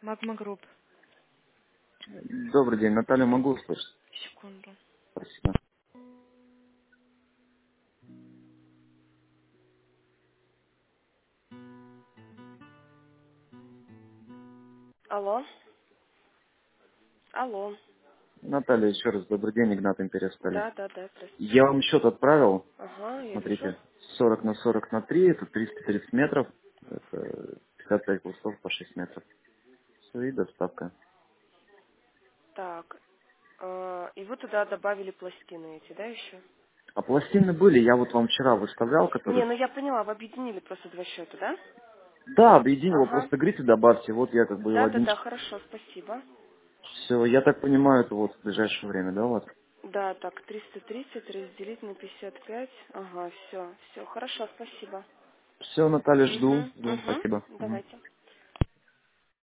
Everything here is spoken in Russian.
Магма Групп. Добрый день, Наталья, могу услышать? Секунду. Спасибо. Алло. Алло. Наталья, еще раз добрый день, Игнат Империя. Да, да, да, здравствуйте. Я вам счет отправил, Ага, я вижу. смотрите, 40 на 40 на 3, это 330 метров, это 55 кусков по 6 метров. Все, и доставка. Так. И вы туда добавили пластины эти, да, еще? А пластины были, я вот вам вчера выставлял, Не, которые... ну я поняла, вы объединили просто два счета, да? Да, объединил, Ага. просто говорите, добавьте, вот я как бы в Да, да, один... да, хорошо, спасибо. Все, я так понимаю, это вот в ближайшее время, да, у вас? Да, так, 330 разделить на 55. Ага, все, все, хорошо, спасибо. Все, Наталья, жду, Угу, жду, спасибо. угу, Мгм. давайте.